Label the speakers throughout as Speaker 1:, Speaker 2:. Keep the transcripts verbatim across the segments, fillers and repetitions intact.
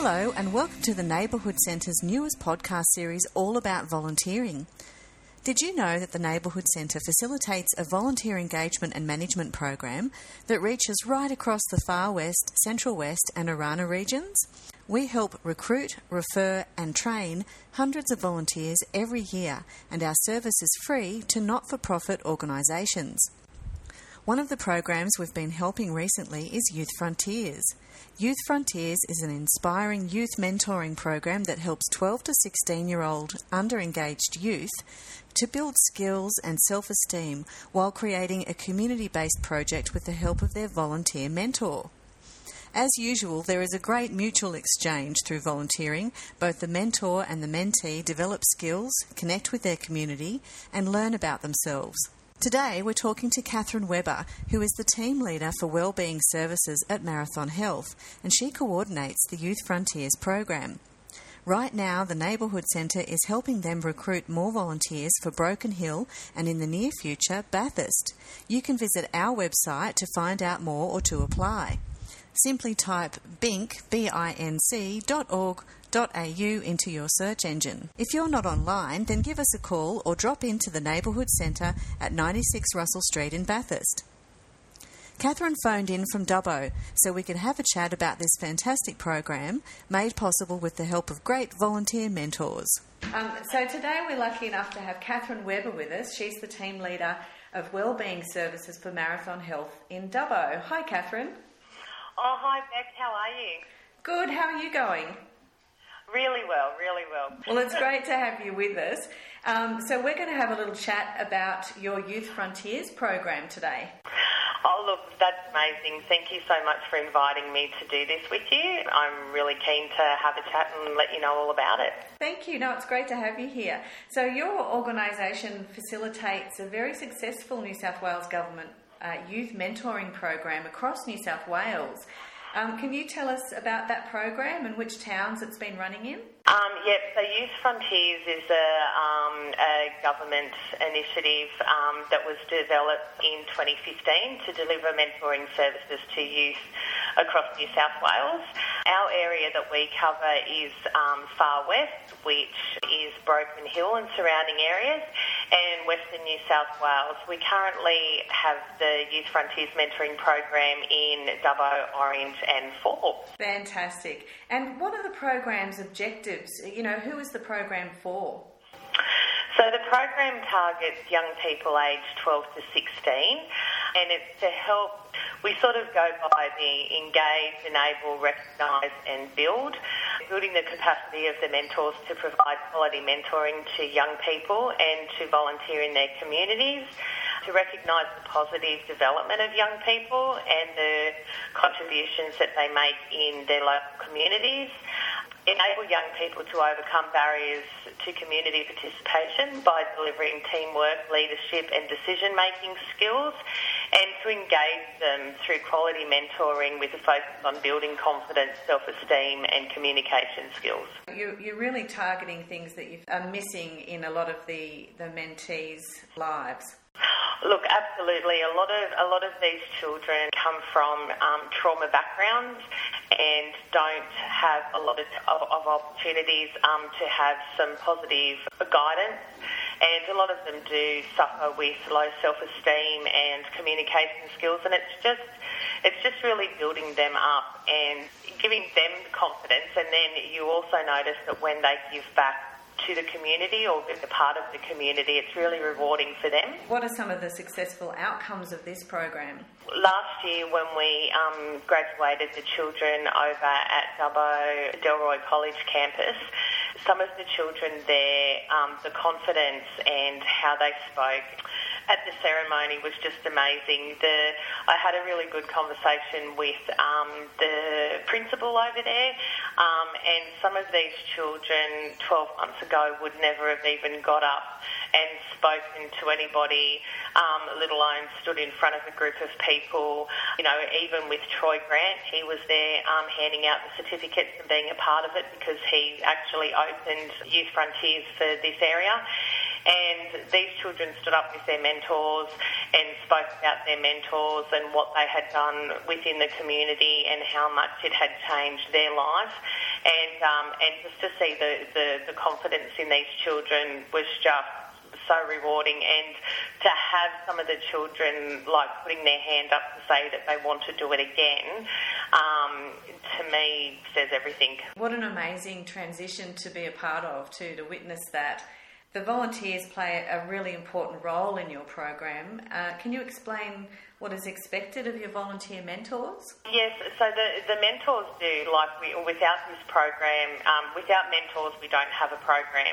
Speaker 1: Hello and welcome to the Neighbourhood Centre's newest podcast series all about volunteering. Did you know that the Neighbourhood Centre facilitates a volunteer engagement and management program that reaches right across the Far West, Central West and Orana regions? We help recruit, refer and train hundreds of volunteers every year, and our service is free to not-for-profit organisations. One of the programs we've been helping recently is Youth Frontiers. Youth Frontiers is an inspiring youth mentoring program that helps twelve to sixteen-year-old under-engaged youth to build skills and self-esteem while creating a community-based project with the help of their volunteer mentor. As usual, there is a great mutual exchange through volunteering. Both the mentor and the mentee develop skills, connect with their community and learn about themselves. Today we're talking to Catherine Webber, who is the team leader for Wellbeing Services at Marathon Health, and she coordinates the Youth Frontiers program. Right now, the Neighbourhood Centre is helping them recruit more volunteers for Broken Hill and, in the near future, Bathurst. You can visit our website to find out more or to apply. Simply type binc, B I N C, dot org dot a u into your search engine. If you're not online, then give us a call or drop into the Neighbourhood Centre at ninety-six Russell Street in Bathurst. Catherine phoned in from Dubbo so we could have a chat about this fantastic program made possible with the help of great volunteer mentors. Um, so today we're lucky enough to have Catherine Webber with us. She's the team leader of Wellbeing Services for Marathon Health in Dubbo. Hi, Catherine.
Speaker 2: Oh, hi, Beck. How are you?
Speaker 1: Good. How are you going?
Speaker 2: Really well, really well.
Speaker 1: Well, it's great to have you with us. Um, so we're going to have a little chat about your Youth Frontiers program today.
Speaker 2: Oh, look, that's amazing. Thank you so much for inviting me to do this with you. I'm really keen to have a chat and let you know all about it.
Speaker 1: Thank you. No, it's great to have you here. So your organisation facilitates a very successful New South Wales Government uh, youth mentoring program across New South Wales. Um, can you tell us about that program and which towns it's been running in?
Speaker 2: Um, yep, so Youth Frontiers is a, um, a government initiative um, that was developed in twenty fifteen to deliver mentoring services to youth across New South Wales. Our area that we cover is um, Far West, which is Broken Hill and surrounding areas, and Western New South Wales. We currently have the Youth Frontiers mentoring program in Dubbo, Orange and Forbes.
Speaker 1: Fantastic. And what are the program's objectives? You know, who is the program for?
Speaker 2: So the program targets young people aged twelve to sixteen, and it's to help, we sort of go by the engage, enable, recognise and build, building the capacity of the mentors to provide quality mentoring to young people and to volunteer in their communities, to recognise the positive development of young people and the contributions that they make in their local communities, enable young people to overcome barriers to community participation by delivering teamwork, leadership and decision-making skills, and to engage them through quality mentoring with a focus on building confidence, self-esteem and communication skills.
Speaker 1: You're, you're really targeting things that you are missing in a lot of the, the mentees' lives.
Speaker 2: Look, absolutely. A lot of a lot of these children come from um, trauma backgrounds and don't have a lot of, of, of opportunities um, to have some positive guidance. And a lot of them do suffer with low self-esteem and communication skills, and it's just it's just really building them up and giving them confidence. And then you also notice that when they give back to the community or be a part of the community, it's really rewarding for them.
Speaker 1: What are some of the successful outcomes of this program?
Speaker 2: Last year when we um, graduated the children over at Dubbo Delroy College campus, some of the children there, um, the confidence and how they spoke at the ceremony was just amazing. The, I had a really good conversation with um, the principal over there, um, and some of these children twelve months ago would never have even got up and spoken to anybody, um, let alone stood in front of a group of people. You know, even with Troy Grant, he was there um, handing out the certificates and being a part of it because he actually opened Youth Frontiers for this area. And these children stood up with their mentors and spoke about their mentors and what they had done within the community and how much it had changed their life. And um, and just to see the, the, the confidence in these children was just so rewarding. And to have some of the children like putting their hand up to say that they want to do it again, um, to me says everything.
Speaker 1: What an amazing transition to be a part of, too, to witness that. The volunteers play a really important role in your program. Uh, can you explain what is expected of your volunteer mentors?
Speaker 2: Yes, so the, the mentors do, like we, without this program, um, without mentors we don't have a program.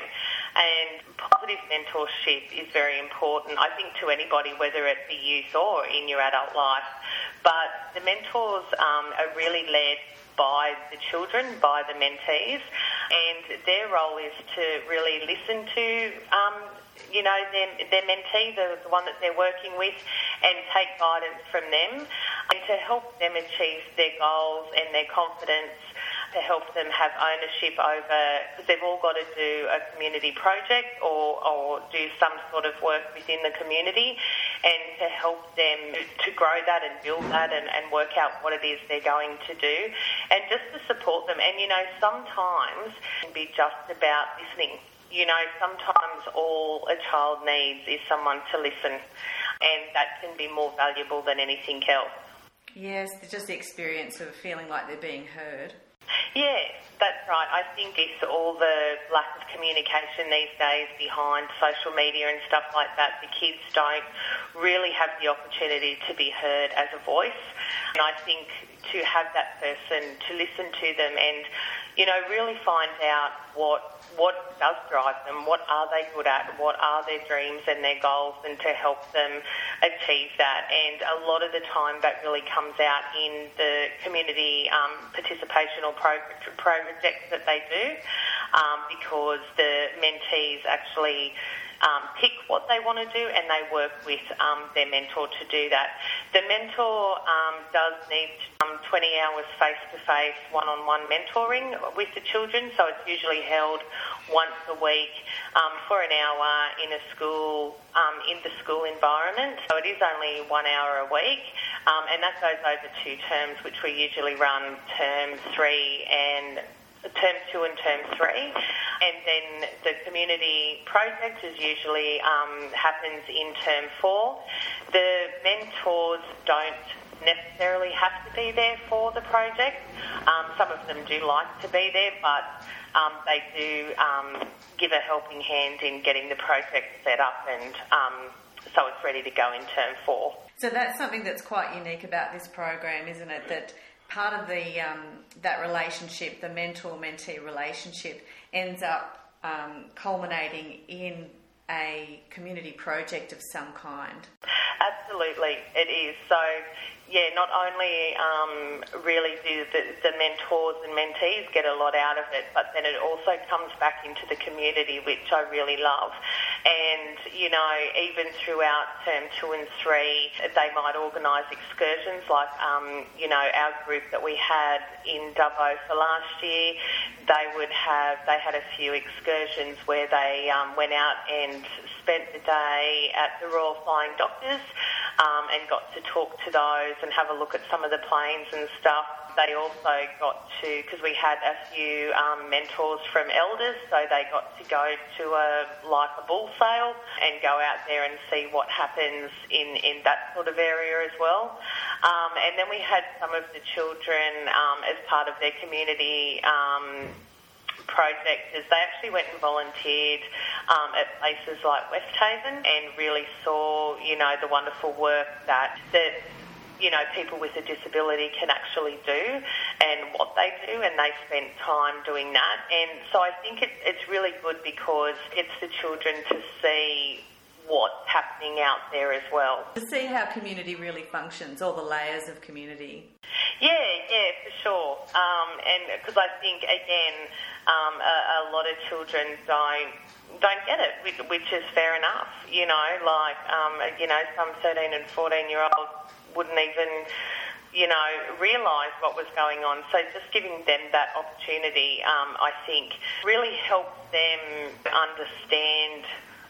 Speaker 2: And positive mentorship is very important, I think, to anybody, whether it be youth or in your adult life. But the mentors um, are really led by the children, by the mentees, and their role is to really listen to, um, you know, their, their mentee, the, the one that they're working with, and take guidance from them, and to help them achieve their goals and their confidence, to help them have ownership over, because they've all got to do a community project or, or do some sort of work within the community, and to help them to grow that and build that and, and work out what it is they're going to do, and just to support them. And, you know, sometimes it can be just about listening. You know, sometimes all a child needs is someone to listen, and that can be more valuable than anything else.
Speaker 1: Yes, just the experience of feeling like they're being heard.
Speaker 2: Yeah, that's right. I think it's all the lack of communication these days behind social media and stuff like that. The kids don't really have the opportunity to be heard as a voice. And I think to have that person to listen to them and, you know, really find out what what does drive them, what are they good at, what are their dreams and their goals, and to help them achieve that. And a lot of the time that really comes out in the community um, participational pro- projects that they do, um, because the mentees actually Um, pick what they want to do, and they work with um, their mentor to do that. The mentor um, does need um, twenty hours face-to-face, one-on-one mentoring with the children, so it's usually held once a week um, for an hour in a school, um, in the school environment. So it is only one hour a week, um, and that goes over two terms, which we usually run term three and term two and term three. And then the community project is usually um, happens in term four. The mentors don't necessarily have to be there for the project. Um, some of them do like to be there, but um, they do um, give a helping hand in getting the project set up, and um, so it's ready to go in term four.
Speaker 1: So that's something that's quite unique about this program, isn't it? That part of the um, that relationship, the mentor-mentee relationship, ends up um, culminating in a community project of some kind.
Speaker 2: Absolutely, it is. So, yeah, not only um, really do the, the mentors and mentees get a lot out of it, but then it also comes back into the community, which I really love. And, you know, even throughout term two and three, they might organise excursions like, um, you know, our group that we had in Dubbo for last year, they would have, they had a few excursions where they um, went out and spent the day at the Royal Flying Doctors um, and got to talk to those and have a look at some of the planes and stuff. They also got to, because we had a few um, mentors from Elders, so they got to go to a like a bull sale and go out there and see what happens in, in that sort of area as well. Um, and then we had some of the children um, as part of their community um, project, is they actually went and volunteered um, at places like Westhaven and really saw, you know, the wonderful work that that you know, people with a disability can actually do and what they do, and they spent time doing that. And so I think it, it's really good because it's the children to see what's happening out there as well.
Speaker 1: To see how community really functions, all the layers of community.
Speaker 2: Yeah, yeah, for sure. Um, and because I think, again, um, a, a lot of children don't don't get it, which, which is fair enough. You know, like, um, you know, some thirteen and fourteen-year-olds wouldn't even, you know, realise what was going on. So just giving them that opportunity, um, I think, really helps them understand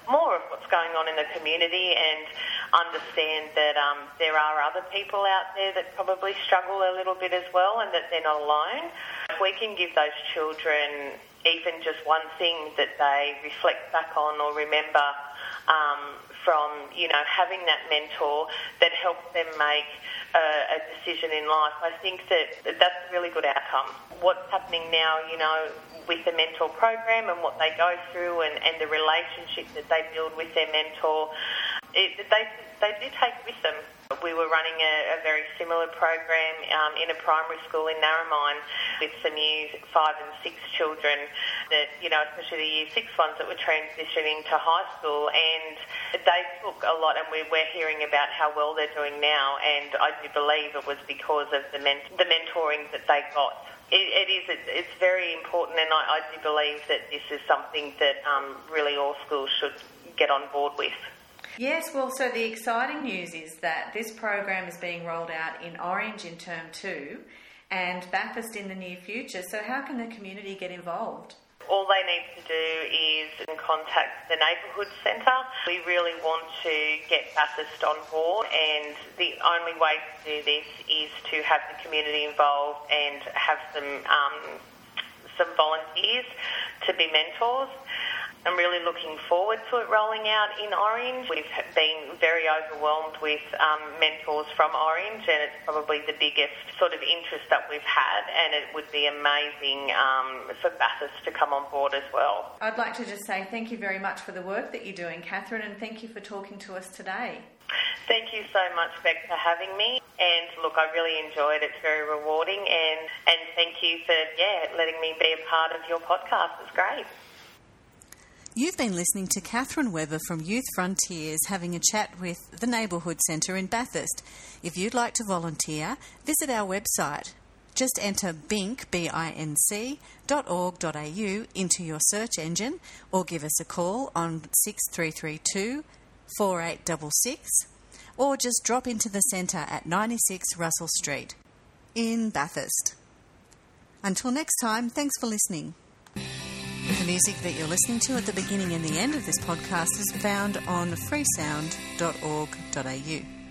Speaker 2: more of what's going on in the community and understand that um, there are other people out there that probably struggle a little bit as well and that they're not alone. If we can give those children even just one thing that they reflect back on or remember um, from, you know, having that mentor that helps them make a, a decision in life, I think that that's a really good outcome. What's happening now, you know, with the mentor program and what they go through and, and the relationship that they build with their mentor, it, they, they do take with them. We were running a, a very similar program um, in a primary school in Narromine with some year five and six children that, you know, especially the year six ones that were transitioning to high school, and they took a lot, and we're, we're hearing about how well they're doing now, and I do believe it was because of the, men- the mentoring that they got. It, it is, it, it's very important, and I, I do believe that this is something that um, really all schools should get on board with.
Speaker 1: Yes, well, so the exciting news is that this program is being rolled out in Orange in term two and Bathurst in the near future. So how can the community get involved?
Speaker 2: All they need to do is contact the neighbourhood centre. We really want to get Bathurst on board, and the only way to do this is to have the community involved and have some um, some volunteers to be mentors. I'm really looking forward to it rolling out in Orange. We've been very overwhelmed with um, mentors from Orange, and it's probably the biggest sort of interest that we've had, and it would be amazing um, for Bathurst to come on board as well.
Speaker 1: I'd like to just say thank you very much for the work that you're doing, Catherine, and thank you for talking to us today.
Speaker 2: Thank you so much, Beck, for having me. And look, I really enjoyed it. It's very rewarding, and, and thank you for yeah letting me be a part of your podcast. It's great.
Speaker 1: You've been listening to Catherine Webber from Youth Frontiers having a chat with the Neighbourhood Centre in Bathurst. If you'd like to volunteer, visit our website. Just enter binc, B I N C, dot org dot a u into your search engine, or give us a call on six three three two, four eight six six, or just drop into the centre at ninety-six Russell Street in Bathurst. Until next time, thanks for listening. The music that you're listening to at the beginning and the end of this podcast is found on freesound dot org dot a u.